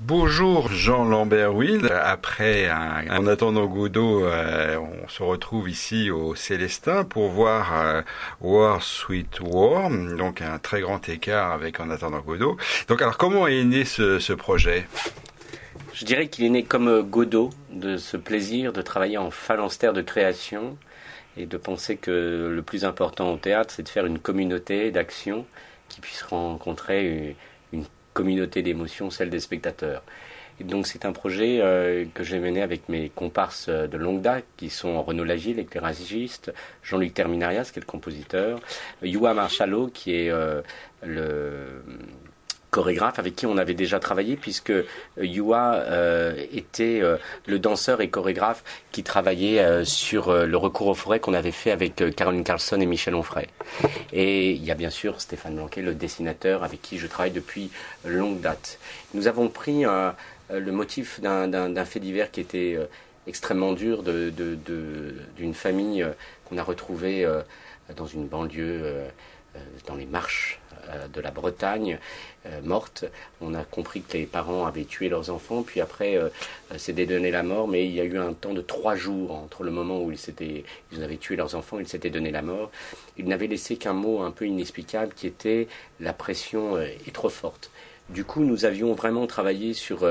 Beau jour, Jean Lambert-Will. Après En attendant Godot, on se retrouve ici au Célestin pour voir War Sweet War, donc un très grand écart avec En attendant Godot. Donc alors comment est né ce projet ? Je dirais qu'il est né comme Godot, de ce plaisir de travailler en phalanstère de création et de penser que le plus important au théâtre, c'est de faire une communauté d'action qui puisse rencontrer une communauté d'émotions, celle des spectateurs. Et donc c'est un projet que j'ai mené avec mes comparses de longue date, qui sont Renaud Lagier, l'éclairagiste, Jean-Luc Terminarias, qui est le compositeur, Youa Marshalo, qui est le chorégraphe avec qui on avait déjà travaillé, puisque Youa était le danseur et chorégraphe qui travaillait sur le recours aux forêts qu'on avait fait avec Caroline Carlson et Michel Onfray. Et il y a bien sûr Stéphane Blanquet, le dessinateur, avec qui je travaille depuis longue date. Nous avons pris le motif d'un fait divers qui était extrêmement dur d'une famille qu'on a retrouvée dans une banlieue, dans les marches de la Bretagne, morte. On a compris que les parents avaient tué leurs enfants, puis après s'étaient donné la mort, mais il y a eu un temps de 3 jours entre le moment où ils avaient tué leurs enfants et ils s'étaient donné la mort. Ils n'avaient laissé qu'un mot un peu inexplicable qui était « la pression est trop forte ». Du coup, nous avions vraiment travaillé sur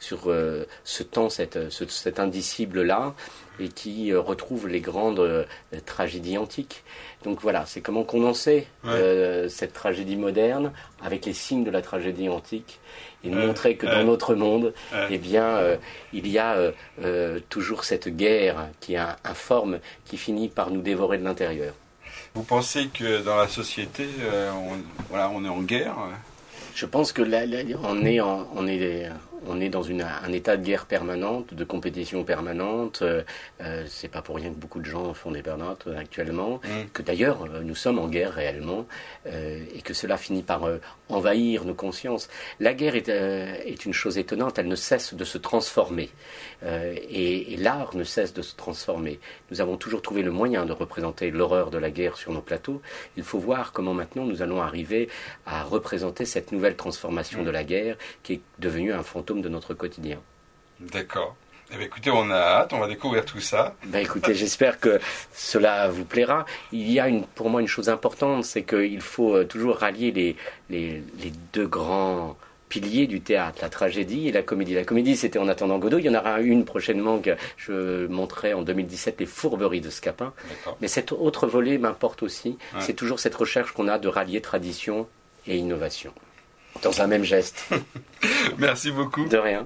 ce temps, cet indicible-là, et qui retrouve les grandes tragédies antiques. Donc voilà, c'est comment condenser cette tragédie moderne avec les signes de la tragédie antique, et de montrer que dans notre monde, eh bien, il y a toujours cette guerre qui est informe, qui finit par nous dévorer de l'intérieur. Vous pensez que dans la société, on est en guerre ? Je pense que là, on est dans un état de guerre permanente, de compétition permanente. C'est pas pour rien que beaucoup de gens font des burn-out actuellement, que d'ailleurs nous sommes en guerre réellement, et que cela finit par envahir nos consciences. La guerre est une chose étonnante, elle ne cesse de se transformer, et l'art ne cesse de se transformer. Nous avons toujours trouvé le moyen de représenter l'horreur de la guerre sur nos plateaux. Il faut voir comment maintenant nous allons arriver à représenter cette nouvelle transformation de la guerre qui est devenue un fantôme de notre quotidien. D'accord. Eh bien, écoutez, on a hâte, on va découvrir tout ça. Écoutez, j'espère que cela vous plaira. Il y a pour moi une chose importante, c'est qu'il faut toujours rallier les deux grands piliers du théâtre, la tragédie et la comédie. La comédie, c'était En attendant Godot. Il y en aura une prochainement que je montrerai en 2017, Les fourberies de Scapin. D'accord. Mais cet autre volet m'importe aussi. Ouais. C'est toujours cette recherche qu'on a de rallier tradition et innovation dans un même geste. Merci beaucoup. De rien.